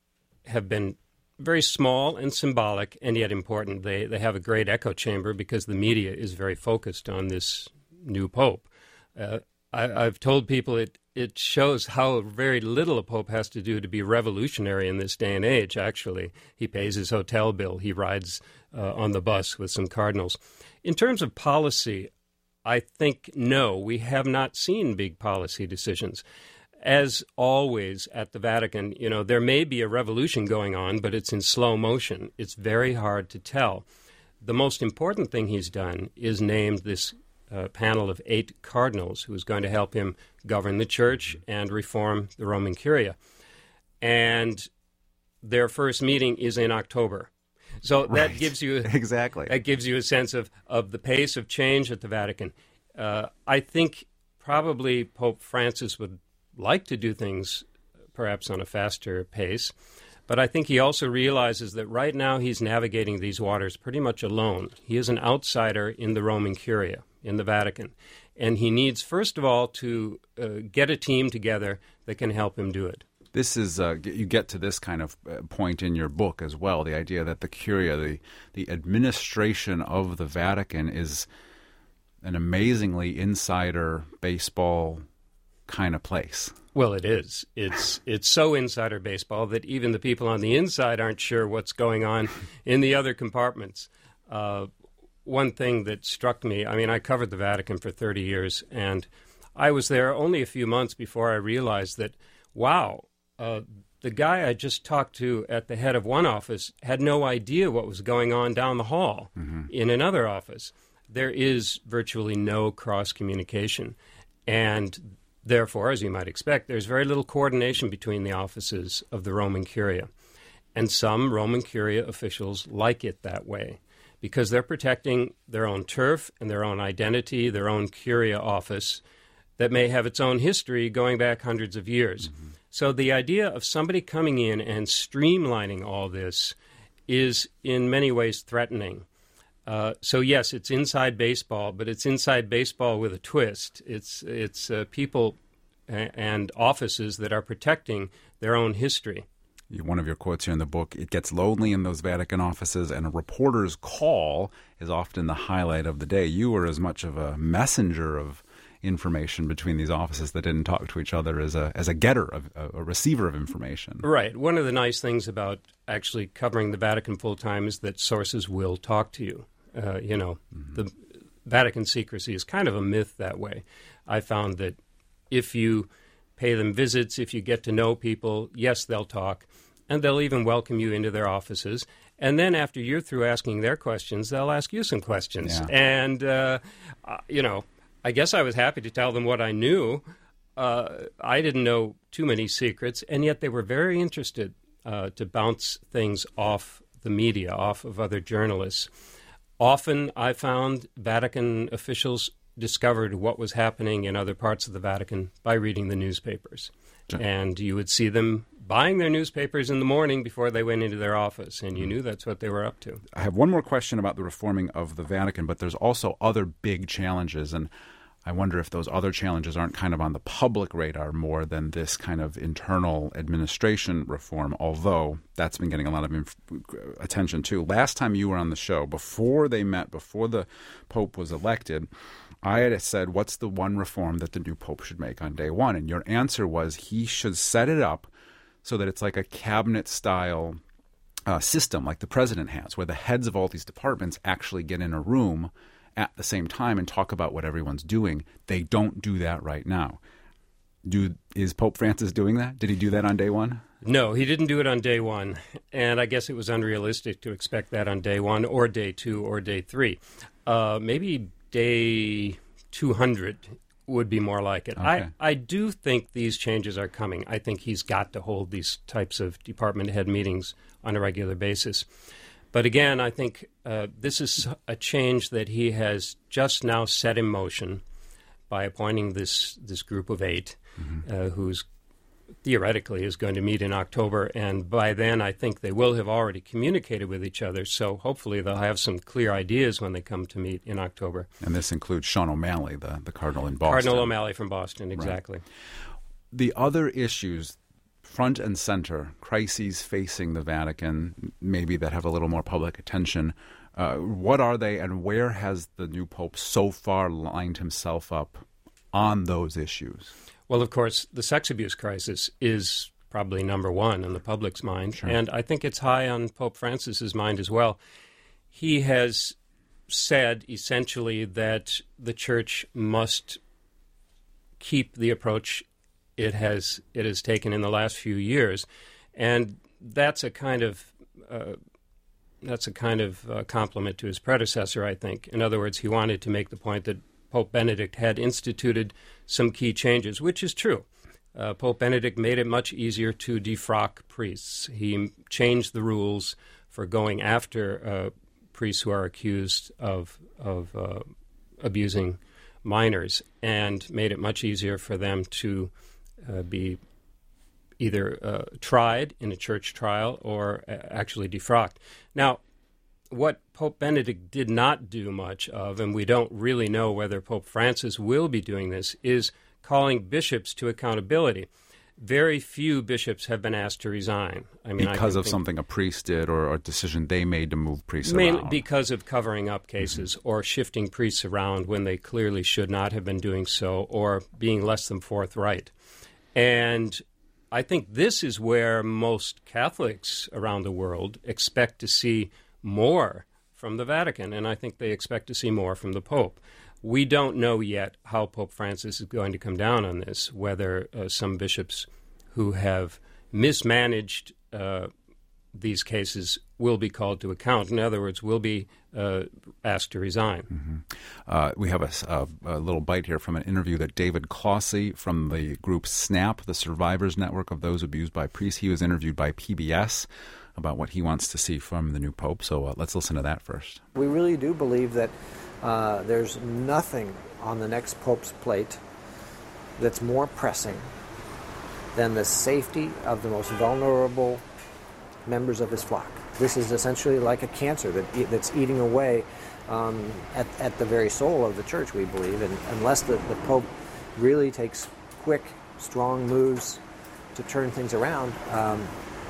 have been very small and symbolic and yet important. They, they have a great echo chamber because the media is very focused on this new pope. Uh, I, I've told people it It shows how very little a pope has to do to be revolutionary in this day and age, actually. He pays his hotel bill. He rides uh, on the bus with some cardinals. In terms of policy, I think, no, we have not seen big policy decisions. As always at the Vatican, you know, there may be a revolution going on, but it's in slow motion. It's very hard to tell. The most important thing he's done is named this Uh, panel of eight cardinals who is going to help him govern the church and reform the Roman Curia. And their first meeting is in October. So right. that gives you exactly that gives you a sense of, of the pace of change at the Vatican. Uh, I think probably Pope Francis would like to do things perhaps on a faster pace, But I think he also realizes that right now he's navigating these waters pretty much alone. He is an outsider in the Roman Curia, in the Vatican. And he needs, first of all, to uh, get a team together that can help him do it. This is, uh, you get to this kind of point in your book as well, the idea that the Curia, the, the administration of the Vatican is an amazingly insider baseball kind of place. Well, it is. It's it's so insider baseball that even the people on the inside aren't sure what's going on in the other compartments. Uh, one thing that struck me, I mean, I covered the Vatican for thirty years, and I was there only a few months before I realized that, wow, uh, the guy I just talked to at the head of one office had no idea what was going on down the hall mm-hmm. in another office. There is virtually no cross-communication, and therefore, as you might expect, there's very little coordination between the offices of the Roman Curia. And some Roman Curia officials like it that way because they're protecting their own turf and their own identity, their own Curia office that may have its own history going back hundreds of years. Mm-hmm. So the idea of somebody coming in and streamlining all this is in many ways threatening. Uh, so yes, it's inside baseball, but it's inside baseball with a twist. It's it's uh, people a- and offices that are protecting their own history. One of your quotes here in the book, it gets lonely in those Vatican offices, and a reporter's call is often the highlight of the day. You were as much of a messenger of information between these offices that didn't talk to each other as a as a getter, of, a receiver of information. Right. One of the nice things about actually covering the Vatican full-time is that sources will talk to you. Uh, you know, mm-hmm. the Vatican secrecy is kind of a myth that way. I found that if you pay them visits, if you get to know people, yes, they'll talk, and they'll even welcome you into their offices. And then after you're through asking their questions, they'll ask you some questions. Yeah. And, uh, uh, you know, I guess I was happy to tell them what I knew. Uh, I didn't know too many secrets, and yet they were very interested uh, to bounce things off the media, off of other journalists. Often I found Vatican officials discovered what was happening in other parts of the Vatican by reading the newspapers. Sure. And you would see them buying their newspapers in the morning before they went into their office, and you knew that's what they were up to. I have one more question about the reforming of the Vatican, but there's also other big challenges, and I wonder if those other challenges aren't kind of on the public radar more than this kind of internal administration reform, although that's been getting a lot of inf- attention too. Last time you were on the show, before they met, before the Pope was elected, I had said, what's the one reform that the new Pope should make on day one? And your answer was he should set it up so that it's like a cabinet-style uh, system like the president has, where the heads of all these departments actually get in a room at the same time and talk about what everyone's doing. They don't do that right now. Do is Pope Francis doing that? Did he do that on day one? No, he didn't do it on day one. And I guess it was unrealistic to expect that on day one or day two or day three. Uh, maybe day two hundred would be more like it. Okay. I, I do think these changes are coming. I think he's got to hold these types of department head meetings on a regular basis. But again, I think uh, this is a change that he has just now set in motion by appointing this, this group of eight, mm-hmm. uh, who's theoretically is going to meet in October. And by then, I think they will have already communicated with each other. So hopefully they'll have some clear ideas when they come to meet in October. And this includes Sean O'Malley, the, the Cardinal in Boston. Cardinal O'Malley from Boston, exactly. Right. The other issues, front and center, crises facing the Vatican, maybe that have a little more public attention. Uh, what are they, and where has the new Pope so far lined himself up on those issues? Well, of course, the sex abuse crisis is probably number one in the public's mind, sure. and I think it's high on Pope Francis's mind as well. He has said, essentially, that the Church must keep the approach it has it has taken in the last few years, and that's a kind of uh, that's a kind of uh, compliment to his predecessor, I think. In other words, he wanted to make the point that Pope Benedict had instituted some key changes, which is true. Uh, Pope Benedict made it much easier to defrock priests. He changed the rules for going after uh, priests who are accused of of uh, abusing minors, and made it much easier for them to Uh, be either uh, tried in a church trial or uh, actually defrocked. Now, what Pope Benedict did not do much of, and we don't really know whether Pope Francis will be doing this, is calling bishops to accountability. Very few bishops have been asked to resign. I mean, because I of think, something a priest did or a decision they made to move priests mainly around. because of covering up cases mm-hmm. or shifting priests around when they clearly should not have been doing so, or being less than forthright. And I think this is where most Catholics around the world expect to see more from the Vatican, and I think they expect to see more from the Pope. We don't know yet how Pope Francis is going to come down on this, whether uh, some bishops who have mismanaged uh, these cases will be called to account. In other words, will be uh, asked to resign. Mm-hmm. Uh, we have a, a, a little bite here from an interview that David Clossie from the group SNAP, the Survivors Network of Those Abused by Priests, he was interviewed by P B S about what he wants to see from the new Pope. So uh, let's listen to that first. We really do believe that Uh, there's nothing on the next Pope's plate that's more pressing than the safety of the most vulnerable members of his flock. This is essentially like a cancer that that's eating away um, at, at the very soul of the Church, we believe, and unless the, the Pope really takes quick, strong moves to turn things around, um,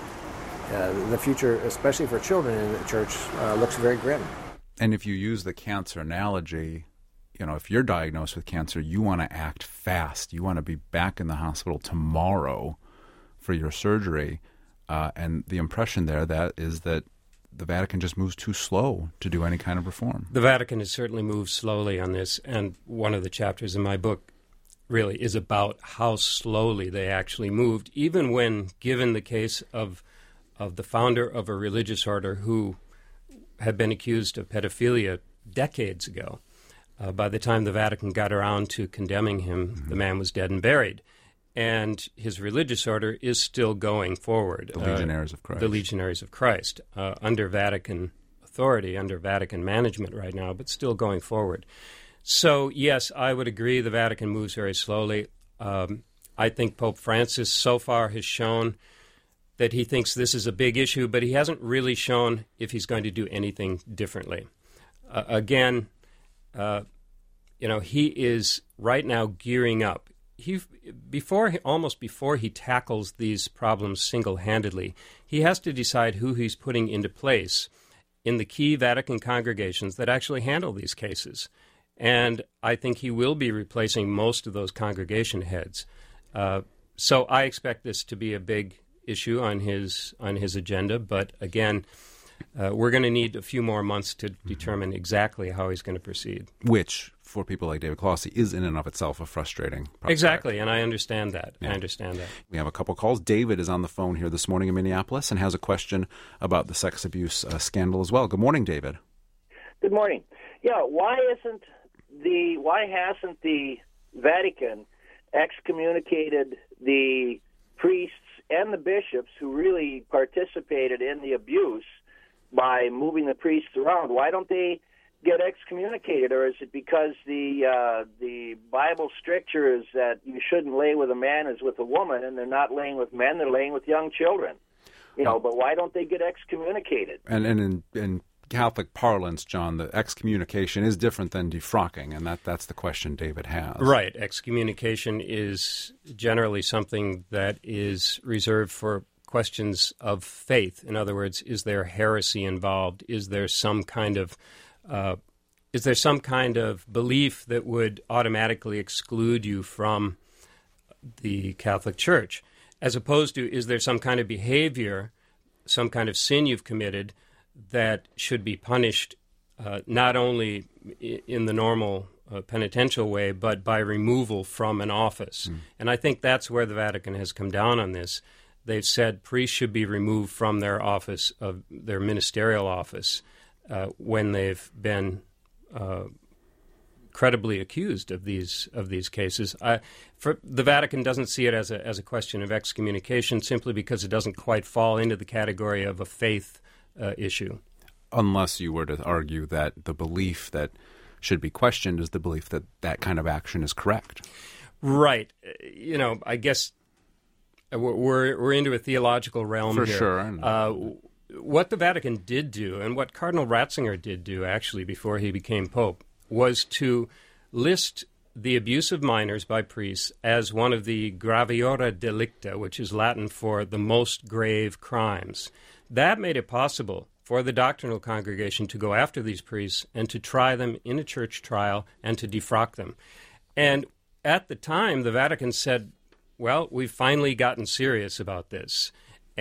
uh, the future, especially for children in the Church, uh, looks very grim. And if you use the cancer analogy, you know, if you're diagnosed with cancer, you want to act fast. You want to be back in the hospital tomorrow for your surgery. Uh, and the impression there that is that the Vatican just moves too slow to do any kind of reform. The Vatican has certainly moved slowly on this, and one of the chapters in my book really is about how slowly they actually moved, even when given the case of of the founder of a religious order who had been accused of pedophilia decades ago. Uh, by the time the Vatican got around to condemning him, mm-hmm. the man was dead and buried. And his religious order is still going forward. The Legionaries uh, of Christ. The Legionaries of Christ, uh, under Vatican authority, under Vatican management right now, but still going forward. So, yes, I would agree the Vatican moves very slowly. Um, I think Pope Francis so far has shown that he thinks this is a big issue, but he hasn't really shown if he's going to do anything differently. Uh, again, uh, you know, he is right now gearing up. He before almost before he tackles these problems single-handedly, he has to decide who he's putting into place in the key Vatican congregations that actually handle these cases. And I think he will be replacing most of those congregation heads. Uh, so I expect this to be a big issue on his on his agenda, but again, uh, we're going to need a few more months to determine exactly how he's going to proceed. Which, for people like David Clossie, is in and of itself a frustrating prospect. Exactly, and I understand that. Yeah. I understand that. We have a couple calls. David is on the phone here this morning in Minneapolis and has a question about the sex abuse uh, scandal as well. Good morning, David. Good morning. Yeah, why isn't the why hasn't the Vatican excommunicated the priests and the bishops who really participated in the abuse by moving the priests around? Why don't they get excommunicated? Or is it because the uh, the Bible stricture is that you shouldn't lay with a man as with a woman, and they're not laying with men, they're laying with young children? You know, but why don't they get excommunicated? And, and in, in Catholic parlance, John, the excommunication is different than defrocking, and that, that's the question David has. Right. Excommunication is generally something that is reserved for questions of faith. In other words, is there heresy involved? Is there some kind of uh, is there some kind of belief that would automatically exclude you from the Catholic Church? As opposed to, is there some kind of behavior, some kind of sin you've committed that should be punished uh, not only in the normal uh, penitential way, but by removal from an office. Mm. And I think that's where the Vatican has come down on this. They've said priests should be removed from their office, of their ministerial office, uh, when they've been uh, credibly accused of these of these cases. I, for, the Vatican doesn't see it as a as a question of excommunication, simply because it doesn't quite fall into the category of a faith Uh, issue. Unless you were to argue that the belief that should be questioned is the belief that that kind of action is correct. Right. You know, I guess we're we're into a theological realm For here. sure. I know. Uh, what the Vatican did do, and what Cardinal Ratzinger did do, actually, before he became Pope, was to list the abuse of minors by priests as one of the graviora delicta, which is Latin for the most grave crimes. That made it possible for the doctrinal congregation to go after these priests and to try them in a church trial and to defrock them. And at the time, the Vatican said, well, we've finally gotten serious about this.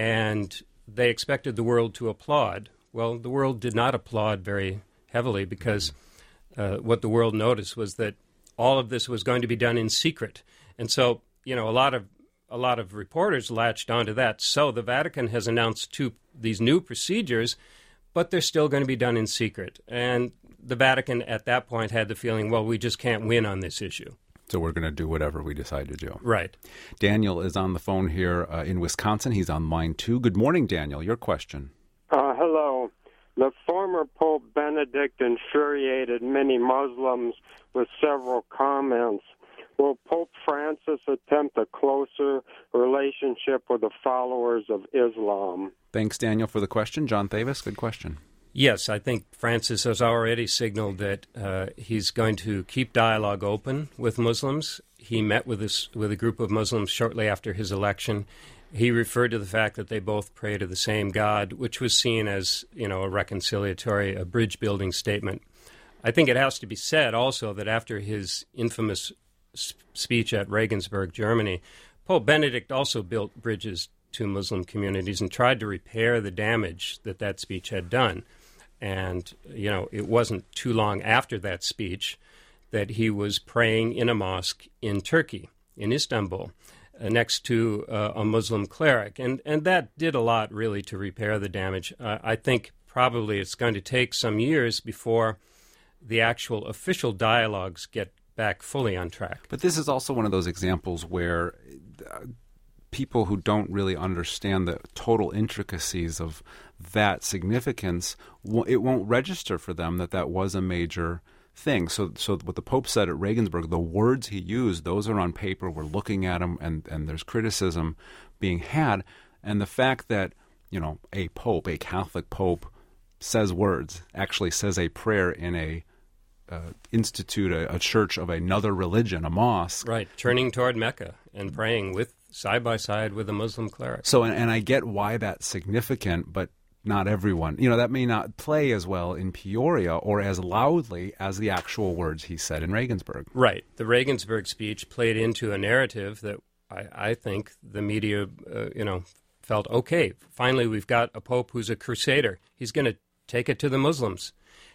And they expected the world to applaud. Well, the world did not applaud very heavily because uh, what the world noticed was that all of this was going to be done in secret. And so, you know, a lot of a lot of reporters latched onto that. So the Vatican has announced two these new procedures, but they're still going to be done in secret. And the Vatican at that point had the feeling, well, we just can't win on this issue. So we're going to do whatever we decide to do. Right. Daniel is on the phone here uh, in Wisconsin. He's on line two. Good morning, Daniel. Your question. Uh, hello. The former Pope Benedict infuriated many Muslims with several comments. Will Pope Francis attempt a closer relationship with the followers of Islam? Thanks, Daniel, for the question. John Thavis, good question. Yes, I think Francis has already signaled that uh, he's going to keep dialogue open with Muslims. He met with this, with a group of Muslims shortly after his election. He referred to the fact that they both pray to the same God, which was seen as, you know, a reconciliatory, a bridge-building statement. I think it has to be said also that after his infamous sp- speech at Regensburg, Germany, Pope Benedict also built bridges to Muslim communities and tried to repair the damage that that speech had done. And, you know, it wasn't too long after that speech that he was praying in a mosque in Turkey, in Istanbul, uh, next to uh, a Muslim cleric. And, and that did a lot, really, to repair the damage. Uh, I think probably it's going to take some years before the actual official dialogues get back fully on track. But this is also one of those examples where uh, people who don't really understand the total intricacies of that significance, it won't register for them that that was a major thing. So so what the Pope said at Regensburg, the words he used, those are on paper. We're looking at them, and, and there's criticism being had. And the fact that, you know, a pope, a Catholic pope, says words, actually says a prayer in a uh, institute, a, a church of another religion, a mosque. Right, turning toward Mecca and praying with side by side with a Muslim cleric. So, and, and I get why that's significant, but not everyone. You know, that may not play as well in Peoria or as loudly as the actual words he said in Regensburg. Right. The Regensburg speech played into a narrative that I, I think the media, uh, you know, felt, okay, finally we've got a pope who's a crusader. He's going to take it to the Muslims.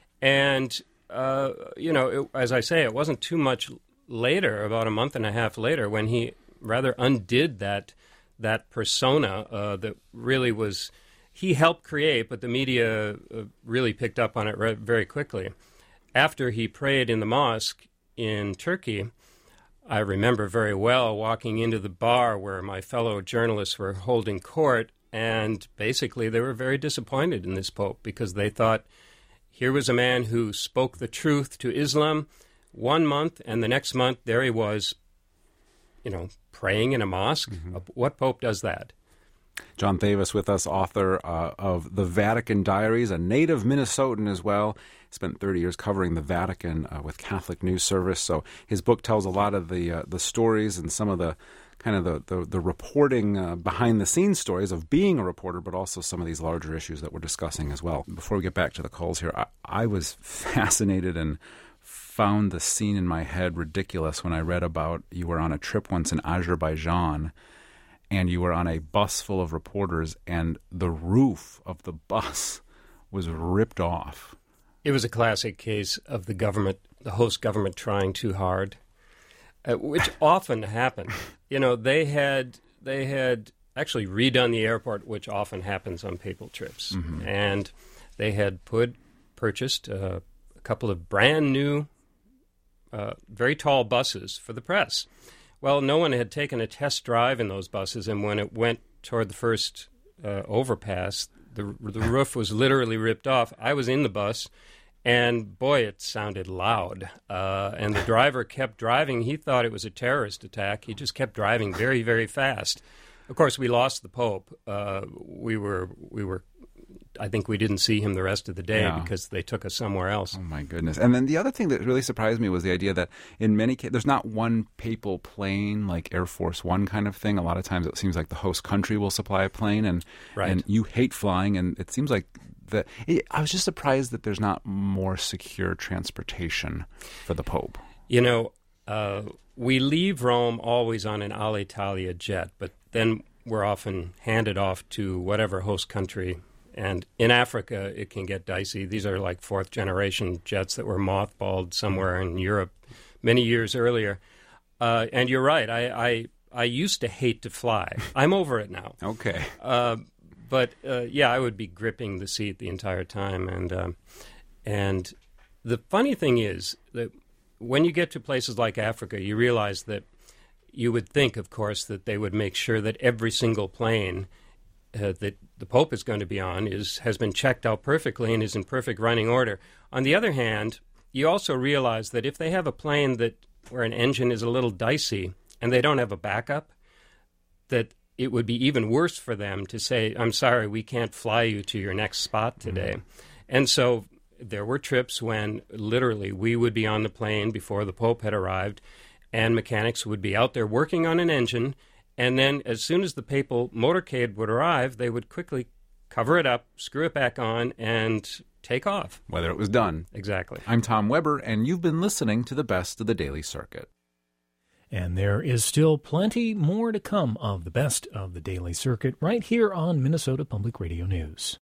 And, uh, you know, it, as I say, it wasn't too much later, about a month and a half later, when he rather undid that that persona uh, that really was, he helped create, but the media uh, really picked up on it re- very quickly. After he prayed in the mosque in Turkey, I remember very well walking into the bar where my fellow journalists were holding court, and basically they were very disappointed in this pope because they thought here was a man who spoke the truth to Islam one month, and the next month there he was, you know, praying in a mosque. Mm-hmm. What pope does that? John Thavis with us, author uh, of The Vatican Diaries, a native Minnesotan as well. Spent thirty years covering the Vatican uh, with Catholic News Service. So his book tells a lot of the uh, the stories and some of the kind of the, the, the reporting uh, behind-the-scenes stories of being a reporter, but also some of these larger issues that we're discussing as well. Before we get back to the calls here, I, I was fascinated and found the scene in my head ridiculous when I read about you were on a trip once in Azerbaijan, and you were on a bus full of reporters, and the roof of the bus was ripped off. It was a classic case of the government, the host government, trying too hard, uh, which often happened. You know, they had they had actually redone the airport, which often happens on papal trips, mm-hmm. and they had put purchased uh, a couple of brand new, uh, very tall buses for the press. Well, no one had taken a test drive in those buses, and when it went toward the first uh, overpass, the the roof was literally ripped off. I was in the bus, and boy, it sounded loud. Uh, and the driver kept driving. He thought it was a terrorist attack. He just kept driving very, very fast. Of course, we lost the Pope. Uh, we were we were. I think we didn't see him the rest of the day Yeah. because they took us somewhere else. Oh, my goodness. And then the other thing that really surprised me was the idea that in many cases, there's not one papal plane like Air Force One kind of thing. A lot of times it seems like the host country will supply a plane, and, Right. and you hate flying, and it seems like that. It, I was just surprised that there's not more secure transportation for the Pope. You know, uh, we leave Rome always on an Alitalia jet, but then we're often handed off to whatever host country. And in Africa, it can get dicey. These are like fourth-generation jets that were mothballed somewhere in Europe many years earlier. Uh, and you're right. I, I I used to hate to fly. I'm over it now. Okay. Uh, but uh, yeah, I would be gripping the seat the entire time. And um, and the funny thing is that when you get to places like Africa, you realize that you would think, of course, that they would make sure that every single plane Uh, that the Pope is going to be on is has been checked out perfectly and is in perfect running order. On the other hand, you also realize that if they have a plane that where an engine is a little dicey and they don't have a backup, that it would be even worse for them to say, I'm sorry, we can't fly you to your next spot today. Mm-hmm. And so there were trips when literally we would be on the plane before the Pope had arrived, and mechanics would be out there working on an engine. And then as soon as the papal motorcade would arrive, they would quickly cover it up, screw it back on, and take off. Whether it was done. Exactly. I'm Tom Weber, and you've been listening to the Best of the Daily Circuit. And there is still plenty more to come of the Best of the Daily Circuit right here on Minnesota Public Radio News.